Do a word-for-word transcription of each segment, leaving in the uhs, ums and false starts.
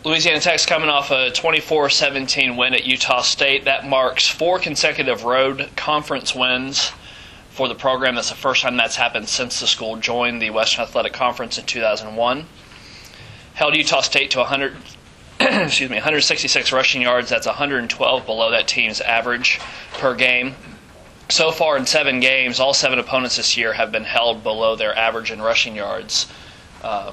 Louisiana Tech's coming off a twenty-four seventeen win at Utah State. That marks four consecutive road conference wins for the program. That's the first time that's happened since the school joined the Western Athletic Conference in two thousand one. Held Utah State to one hundred, excuse me, one hundred sixty-six rushing yards. That's one hundred twelve below that team's average per game. So far in seven games, all seven opponents this year have been held below their average in rushing yards. Uh,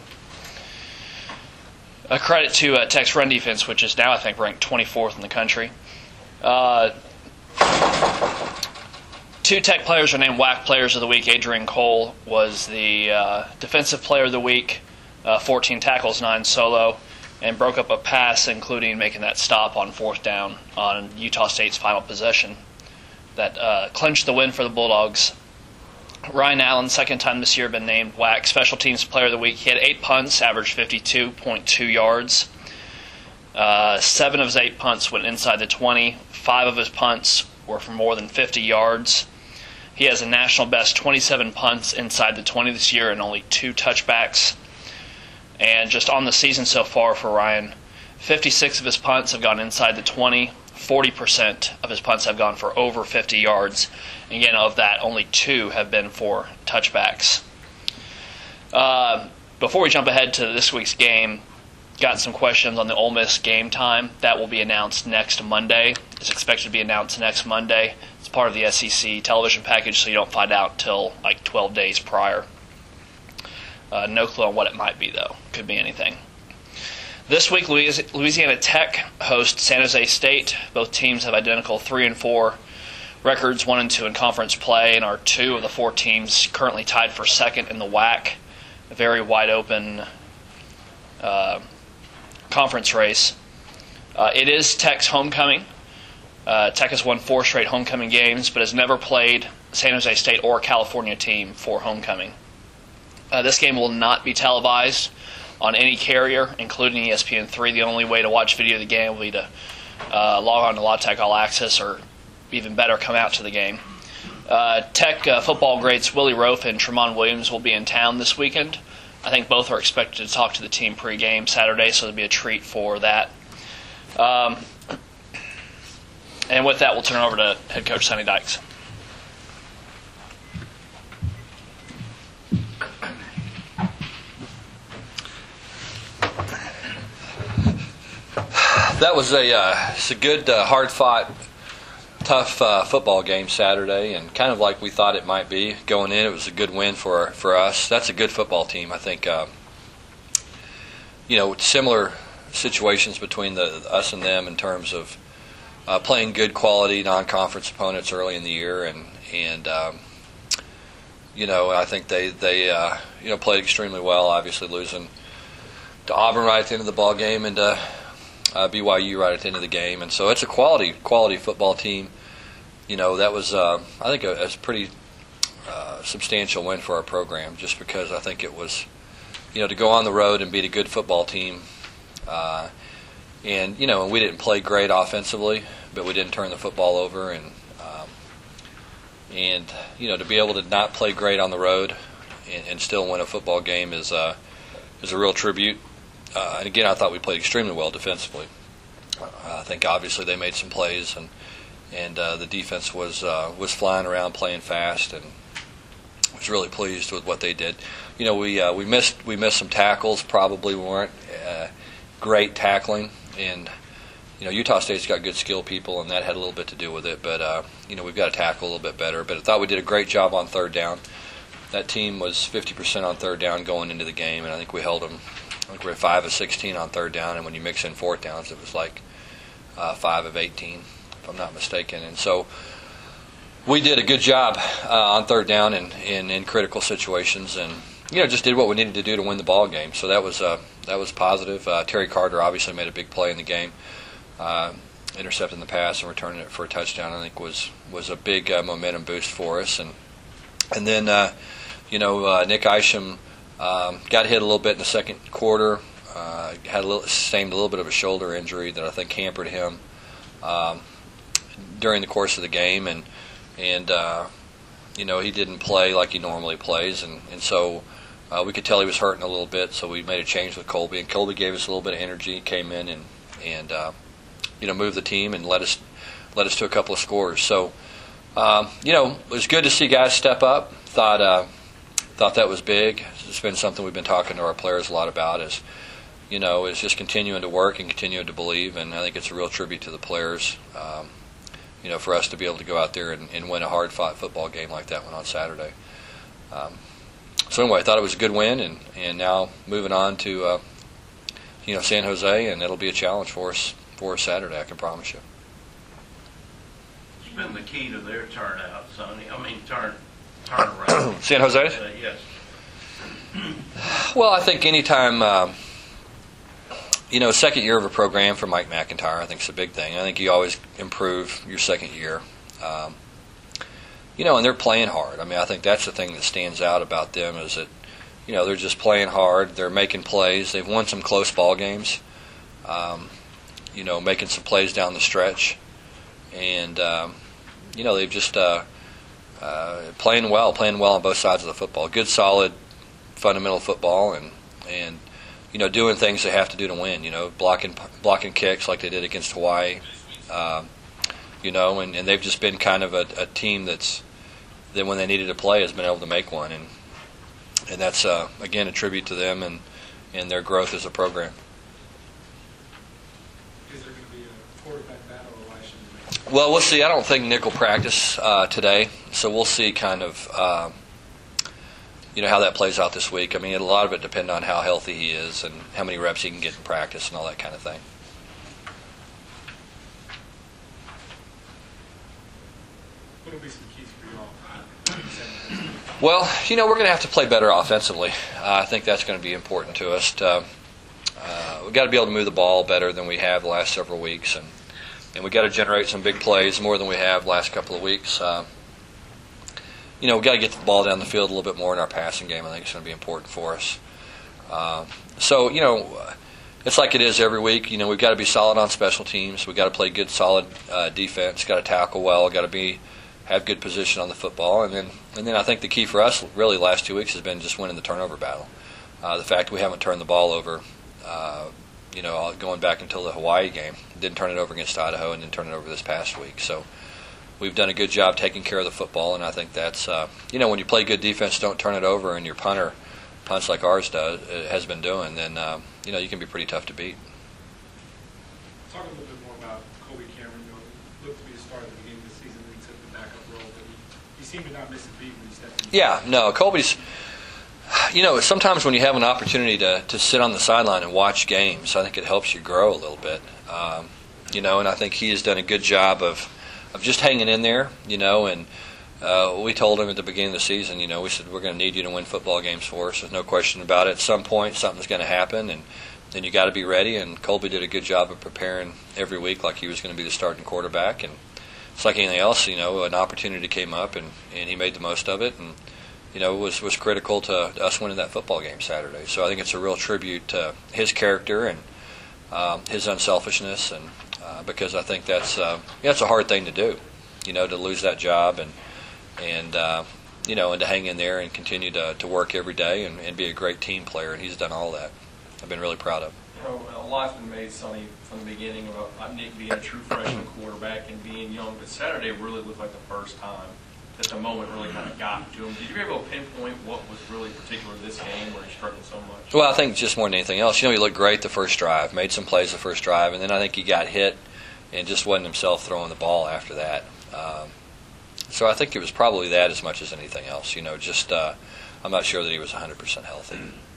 a credit to uh, Tech's run defense, which is now, I think, ranked twenty-fourth in the country. Uh, two Tech players are named W A C Players of the Week. Adrian Cole was the uh, Defensive Player of the Week, uh, fourteen tackles, nine solo, and broke up a pass, including making that stop on fourth down on Utah State's final possession that uh, clinched the win for the Bulldogs. Ryan Allen, second time this year, been named W A C Special Teams Player of the Week. He had eight punts, averaged fifty-two point two yards. Uh, seven of his eight punts went inside the twenty. Five of his punts were for more than fifty yards. He has a national best twenty-seven punts inside the twenty this year and only two touchbacks. And just on the season so far for Ryan, fifty-six of his punts have gone inside the twenty. forty percent of his punts have gone for over fifty yards. And again, of that, only two have been for touchbacks. Uh, before we jump ahead to this week's game, got some questions on the Ole Miss game time. That will be announced next Monday. It's expected to be announced next Monday. It's part of the S E C television package, so you don't find out until like twelve days prior. Uh, no clue on what it might be, though. Could be anything. This week, Louisiana Tech hosts San Jose State. Both teams have identical three and four records, one and two in conference play, and are two of the four teams currently tied for second in the W A C. A very wide open uh, conference race. Uh, it is Tech's homecoming. Uh, Tech has won four straight homecoming games, but has never played San Jose State or California team for homecoming. Uh, this game will not be televised on any carrier, including E S P N three. The only way to watch video of the game will be to uh, log on to La Tech All Access, or even better, come out to the game. Uh, Tech uh, football greats Willie Rofe and Tramon Williams will be in town this weekend. I think both are expected to talk to the team pre-game Saturday, so it'll be a treat for that. Um, and with that, we'll turn it over to head coach Sonny Dykes. That was a, uh, it's a good, uh, hard-fought, tough uh, football game Saturday, and kind of like we thought it might be going in. It was a good win for for us. That's a good football team. I think, uh, you know, similar situations between the us and them in terms of uh, playing good quality non-conference opponents early in the year, and and um, you know, I think they they uh, you know played extremely well. Obviously, losing to Auburn right at the end of the ball game, and uh, Uh, B Y U right at the end of the game, and so it's a quality quality football team. You know, that was uh, I think a, a pretty uh, substantial win for our program, just because I think it was, you know, to go on the road and beat a good football team, uh, and you know, and we didn't play great offensively, but we didn't turn the football over, and um, and you know, to be able to not play great on the road and, and still win a football game is uh, is a real tribute. Uh, and again, I thought we played extremely well defensively. Uh, I think obviously they made some plays, and and uh, the defense was uh, was flying around, playing fast, and was really pleased with what they did. You know, we uh, we missed we missed some tackles. Probably weren't uh, great tackling, and you know, Utah State's got good skill people, and that had a little bit to do with it. But uh, you know, we've got to tackle a little bit better. But I thought we did a great job on third down. That team was fifty percent on third down going into the game, and I think we held them. I think we're five of sixteen on third down, and when you mix in fourth downs, it was like uh, five of eighteen, if I'm not mistaken. And so we did a good job uh, on third down and in, in critical situations, and you know, just did what we needed to do to win the ball game. So that was uh, that was positive. Uh, Terry Carter obviously made a big play in the game, uh, intercepting the pass and returning it for a touchdown. I think was was a big uh, momentum boost for us. And and then uh, you know, uh, Nick Isham. Um, got hit a little bit in the second quarter. Uh, had a little, sustained a little bit of a shoulder injury that I think hampered him um, during the course of the game, and and uh, you know, he didn't play like he normally plays, and and so uh, we could tell he was hurting a little bit, so we made a change with Colby, and Colby gave us a little bit of energy, came in and and uh, you know moved the team and led us led us to a couple of scores. So um, you know it was good to see guys step up. Thought uh, thought that was big. It's been something we've been talking to our players a lot about. Is you know is just continuing to work and continuing to believe, and I think it's a real tribute to the players. Um, you know, for us to be able to go out there and, and win a hard-fought football game like that one on Saturday. Um, so anyway, I thought it was a good win, and, and now moving on to uh, you know San Jose, and it'll be a challenge for us for us Saturday. I can promise you. What's been the key to their turnout, Sonny? I mean, turn turnaround. San Jose? Uh, yes. Well, I think anytime. Um, You know, second year of a program for Mike McIntyre, I think is a big thing. I think you always improve your second year. Um, you know, and they're playing hard. I mean, I think that's the thing that stands out about them is that, you know, they're just playing hard. They're making plays. They've won some close ball games. Um, you know, making some plays down the stretch, and um, you know, they've just uh, uh, playing well, playing well on both sides of the football. Good, solid, fundamental football, and and. You know, doing things they have to do to win. You know, blocking blocking kicks like they did against Hawaii. Um, you know, and, and they've just been kind of a, a team that's that when they needed to play has been able to make one, and and that's uh, again a tribute to them and, and their growth as a program. Is there going to be a quarterback battle, or why shouldn't it? Well, we'll see. I don't think Nick will practice uh, today, so we'll see kind of. Uh, You know how that plays out this week. I mean, a lot of it depends on how healthy he is and how many reps he can get in practice and all that kind of thing. What will be some keys for you all? Well, you know, we're going to have to play better offensively. Uh, I think that's going to be important to us. To, uh, we've got to be able to move the ball better than we have the last several weeks, and and we've got to generate some big plays more than we have the last couple of weeks. Uh, You know, we've got to get the ball down the field a little bit more in our passing game. I think it's going to be important for us. Uh, so, you know, it's like it is every week. You know, we've got to be solid on special teams. We've got to play good, solid uh, defense. Got to tackle well. Got to be have good position on the football. And then, and then I think the key for us really the last two weeks has been just winning the turnover battle. Uh, the fact we haven't turned the ball over, uh, you know, going back until the Hawaii game. Didn't turn it over against Idaho and didn't turn it over this past week. So we've done a good job taking care of the football, and I think that's, uh, you know, when you play good defense, don't turn it over, and your punter punts like ours does, has been doing, then, uh, you know, you can be pretty tough to beat. Talk a little bit more about Colby Cameron. You know, he looked to be a star at the beginning of the season, and he took the backup role, but he, he seemed to not miss a beat when he stepped in. Yeah, no, Colby's, you know, sometimes when you have an opportunity to, to sit on the sideline and watch games, I think it helps you grow a little bit. Um, you know, and I think he has done a good job of of just hanging in there, you know, and uh, we told him at the beginning of the season, you know, we said, we're going to need you to win football games for us. There's no question about it. At some point, something's going to happen, and then you got to be ready, and Colby did a good job of preparing every week like he was going to be the starting quarterback, and it's like anything else, you know, an opportunity came up, and, and he made the most of it, and, you know, it was, was critical to us winning that football game Saturday. So I think it's a real tribute to his character and um, his unselfishness, and Uh, because I think that's uh, yeah, it's a hard thing to do, you know, to lose that job and and uh, you know, and to hang in there and continue to, to work every day and, and be a great team player. And he's done all that. I've been really proud of. You know, a lot's been made, Sonny, from the beginning about Nick being a true freshman quarterback and being young, but Saturday really looked like the first time that the moment really kind of got to him. Did you be able to pinpoint what was really particular this game where he struggled so much? Well, I think just more than anything else, you know, he looked great the first drive, made some plays the first drive, and then I think he got hit and just wasn't himself throwing the ball after that. Um, so I think it was probably that as much as anything else. You know, just uh, I'm not sure that he was one hundred percent healthy.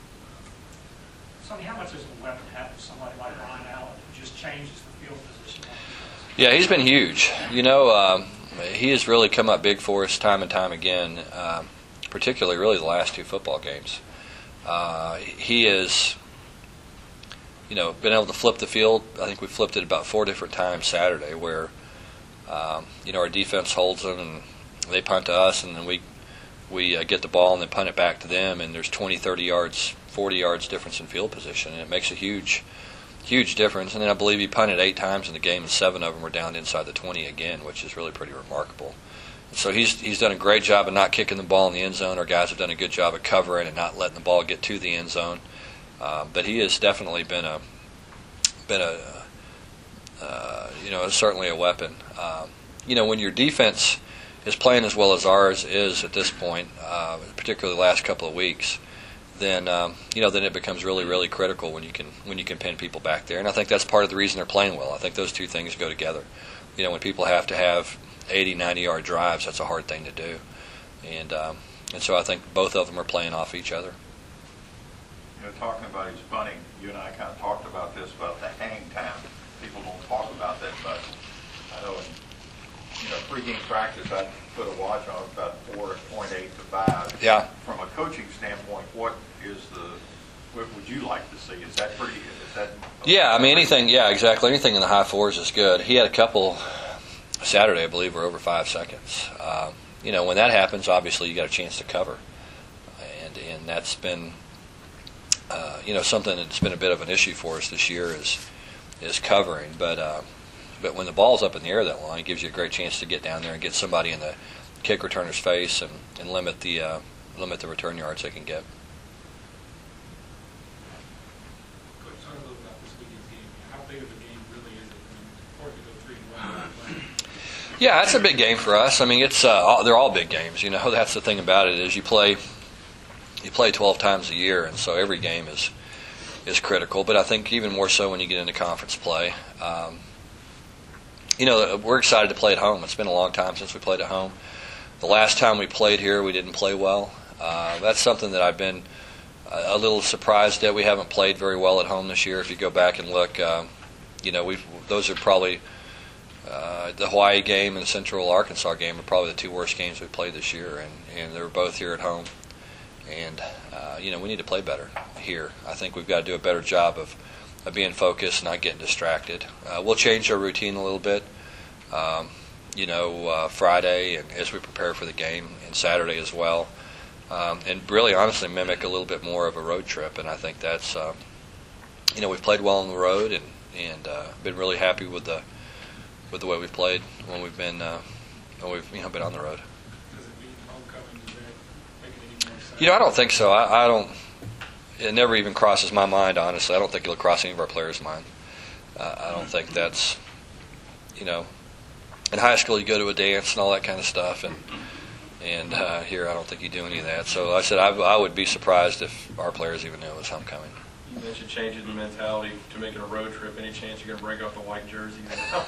Sonny, how much does a weapon have for somebody like Ryan Allen who just changes the field position? Yeah, he's been huge. You know, um, he has really come up big for us time and time again, um, particularly really the last two football games. Uh, he is, you know, been able to flip the field. I think we flipped it about four different times Saturday where, um, you know, our defense holds them and they punt to us, and then we we uh, get the ball and then punt it back to them, and there's twenty, thirty yards, forty yards difference in field position, and it makes a huge huge difference. And then I believe he punted eight times in the game, and seven of them were down inside the twenty again, which is really pretty remarkable. So he's he's done a great job of not kicking the ball in the end zone. Our guys have done a good job of covering and not letting the ball get to the end zone. Uh, but he has definitely been a been a uh, you know certainly a weapon. Uh, you know when your defense is playing as well as ours is at this point, uh, particularly the last couple of weeks, then um, you know then it becomes really really critical when you can when you can pin people back there. And I think that's part of the reason they're playing well. I think those two things go together. You know when people have to have eighty, ninety yard drives, that's a hard thing to do. And um, and so I think both of them are playing off each other. You know, talking about his bunting, you and I kind of talked about this, about the hang time. People don't talk about that much. I know in you know, pre-game practice, I put a watch on about four point eight to five. Yeah. From a coaching standpoint, what is the, what would you like to see? Is that pretty, is that? Yeah, I mean, anything, yeah, exactly. Anything in the high fours is good. He had a couple Saturday, I believe, were over five seconds. Um, you know, when that happens, obviously you got a chance to cover, and and that's been, uh, you know, something that's been a bit of an issue for us this year is is covering. But uh, but when the ball's up in the air that long, it gives you a great chance to get down there and get somebody in the kick returner's face and, and limit the uh, limit the return yards they can get. Coach, talk a little about this weekend's game. How big of a game really is it? I mean, it's important to go three and one. Yeah, it's a big game for us. I mean, it's uh, all, they're all big games. You know, that's the thing about it is you play you play twelve times a year, and so every game is is critical. But I think even more so when you get into conference play. Um, you know, we're excited to play at home. It's been a long time since we played at home. The last time we played here, we didn't play well. Uh, that's something that I've been a little surprised that we haven't played very well at home this year. If you go back and look, uh, you know, we've those are probably. Uh, the Hawaii game and the Central Arkansas game are probably the two worst games we played this year, and, and they were both here at home. And, uh, you know, we need to play better here. I think we've got to do a better job of, of being focused, not getting distracted. Uh, we'll change our routine a little bit, um, you know, uh, Friday and as we prepare for the game, and Saturday as well. Um, and really, honestly, mimic a little bit more of a road trip. And I think that's, uh, you know, we've played well on the road and, and uh, been really happy with the with the way we've played when we've been uh, when we've you know been on the road. Does it mean homecoming? Does that make it any more exciting? You know, I don't think so. I, I don't. It never even crosses my mind. Honestly, I don't think it'll cross any of our players' mind. Uh, I don't think that's. You know, in high school you go to a dance and all that kind of stuff, and and uh, here I don't think you do any of that. So I said I, I would be surprised if our players even knew it was homecoming. You mentioned changing the mentality to making a road trip. Any chance you're going to break out the white jersey?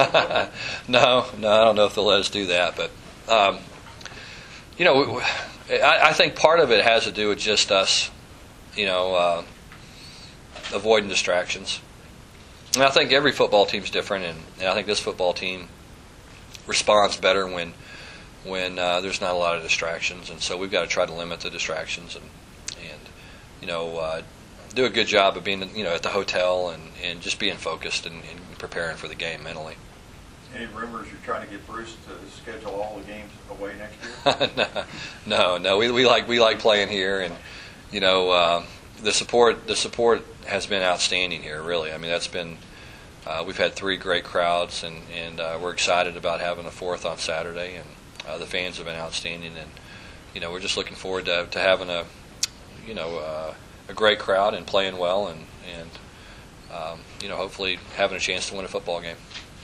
no, no, I don't know if they'll let us do that. But, um, you know, we, I, I think part of it has to do with just us, you know, uh, avoiding distractions. And I think every football team's different, and, and I think this football team responds better when when uh, there's not a lot of distractions. And so we've got to try to limit the distractions and, and you know, uh, do a good job of being, you know, at the hotel and, and just being focused and, and preparing for the game mentally. Any rumors you're trying to get Bruce to schedule all the games away next year? no, no, we we like we like playing here, and you know uh, the support the support has been outstanding here. Really, I mean that's been uh, we've had three great crowds, and and uh, we're excited about having a fourth on Saturday, and uh, the fans have been outstanding, and you know we're just looking forward to to having a you know. Uh, a great crowd and playing well and, and um, you know, hopefully having a chance to win a football game.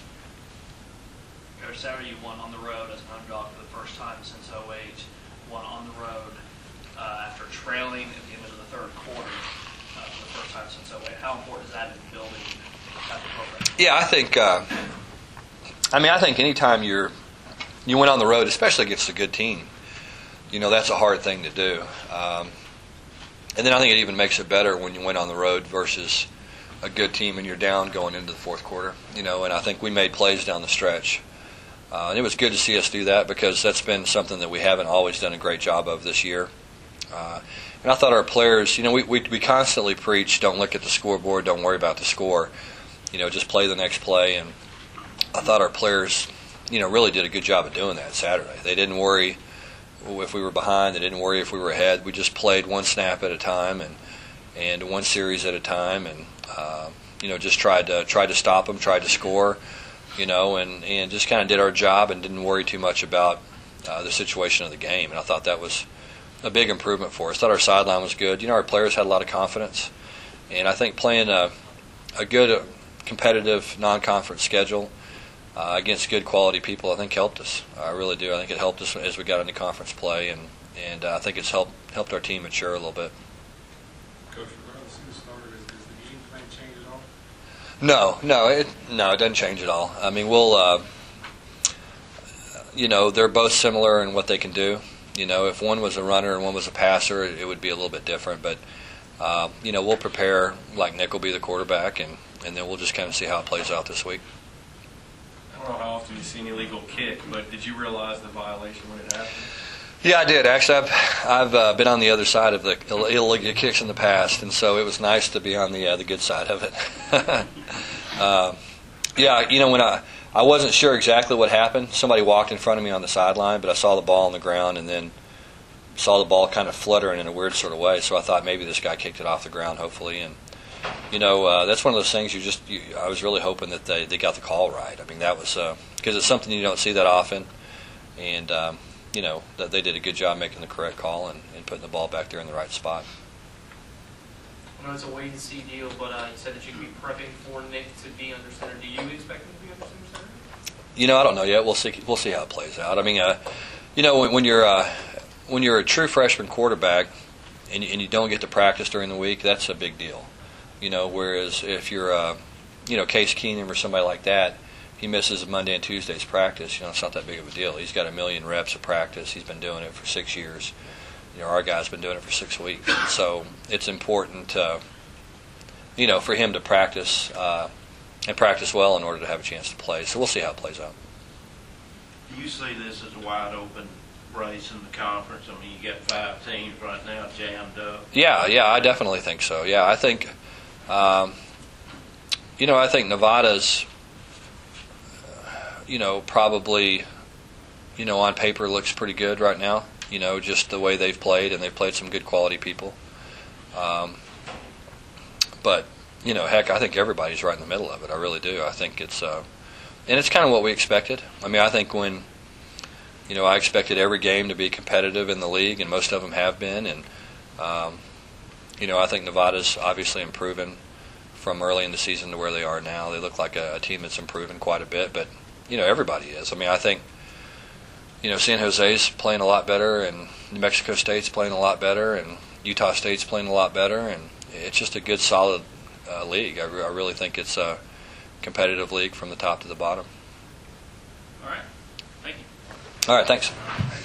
Coach, Saturday you won on the road as an underdog for the first time since oh eight, won on the road uh, after trailing at the end of the third quarter uh, for the first time since oh eight. How important is that in building that program? Yeah, I think, uh, I mean, I think anytime you're, you win on the road, especially against a good team, you know, that's a hard thing to do. Um, And then I think it even makes it better when you win on the road versus a good team and you're down going into the fourth quarter. You know, and I think we made plays down the stretch. Uh, and it was good to see us do that because that's been something that we haven't always done a great job of this year. Uh, and I thought our players, you know, we, we we constantly preach, don't look at the scoreboard, don't worry about the score. You know, just play the next play. And I thought our players, you know, really did a good job of doing that Saturday. They didn't worry if we were behind. They didn't worry if we were ahead. We just played one snap at a time and and one series at a time, and uh, you know just tried to tried to stop them, tried to score, you know, and and just kind of did our job and didn't worry too much about uh, the situation of the game, and I thought that was a big improvement for us. I thought our sideline was good. You know, our players had a lot of confidence, and I think playing a, a good uh, competitive non-conference schedule uh, against good quality people, I think helped us. I really do. I think it helped us as we got into conference play, and and uh, I think it's helped helped our team mature a little bit. Coach, regardless of who started, does does the game plan change at all? No, no, it no, it doesn't change at all. I mean, we'll, uh, you know, they're both similar in what they can do. You know, if one was a runner and one was a passer, it, it would be a little bit different. But uh, you know, we'll prepare like Nick will be the quarterback, and, and then we'll just kind of see how it plays out this week. I don't know how often you see an illegal kick, but did you realize the violation when it happened? Yeah, I did. Actually, I've, I've uh, been on the other side of the Ill- illegal kicks in the past, and so it was nice to be on the uh, the good side of it. uh, yeah, you know, when I I wasn't sure exactly what happened. Somebody walked in front of me on the sideline, but I saw the ball on the ground, and then saw the ball kind of fluttering in a weird sort of way. So I thought maybe this guy kicked it off the ground, hopefully. And you know, uh, that's one of those things you just. You, I was really hoping that they, they got the call right. I mean, that was because uh, it's something you don't see that often, and. Um, you know, that they did a good job making the correct call and, and putting the ball back there in the right spot. I know it's a wait-and-see deal, but uh, you said that you'd be prepping for Nick to be under center. Do you expect him to be under center? You know, I don't know yet. We'll see. We'll see how it plays out. I mean, uh, you know, when, when you're uh, when you're a true freshman quarterback and, and you don't get to practice during the week, that's a big deal. You know, whereas if you're, uh, you know, Case Keenum or somebody like that, he misses Monday and Tuesday's practice. You know, it's not that big of a deal. He's got a million reps of practice. He's been doing it for six years. You know, our guy's been doing it for six weeks. And so it's important, uh, you know, for him to practice uh, and practice well in order to have a chance to play. So we'll see how it plays out. Do you see this as a wide open race in the conference? I mean, you got five teams right now jammed up. Yeah, yeah, I definitely think so. Yeah, I think, um, you know, I think Nevada's. You know, probably, you know, on paper looks pretty good right now. You know, just the way they've played, and they've played some good quality people. Um, but, you know, heck, I think everybody's right in the middle of it. I really do. I think it's, uh, and it's kind of what we expected. I mean, I think when, you know, I expected every game to be competitive in the league, and most of them have been. And, um, you know, I think Nevada's obviously improving from early in the season to where they are now. They look like a, a team that's improving quite a bit, but you know, everybody is. I mean, I think, you know, San Jose's playing a lot better, and New Mexico State's playing a lot better, and Utah State's playing a lot better, and it's just a good, solid uh, league. I, re- I really think it's a competitive league from the top to the bottom. All right. Thank you. All right, thanks.